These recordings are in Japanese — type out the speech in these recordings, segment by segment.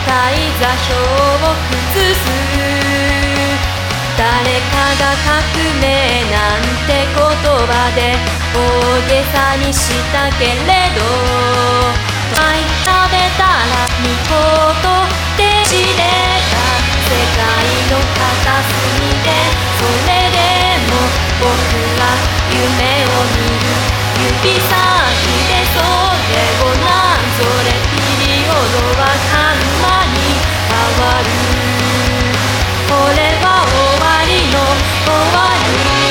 界座標を崩す。誰かが革命なんて言葉で大げさにしたけれど、愛食べたら見事で知れた世界の片隅で、それでも僕は夢を見る。指先でそれをなぞれ、ピリオドはカンマに変わる。これは終わりの終わり。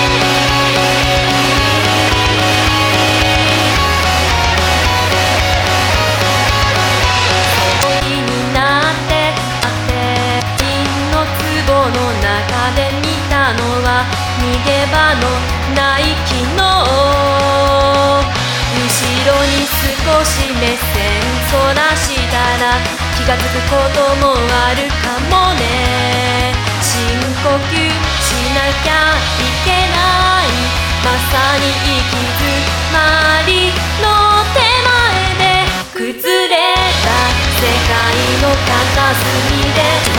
になって金の壺の中で見たのは逃げ場のない昨日。後ろに少し目線そらしたら気がつくこともあるかもね。深呼吸しなきゃいけない、まさに行き詰まりの手前で崩れた世界の片隅で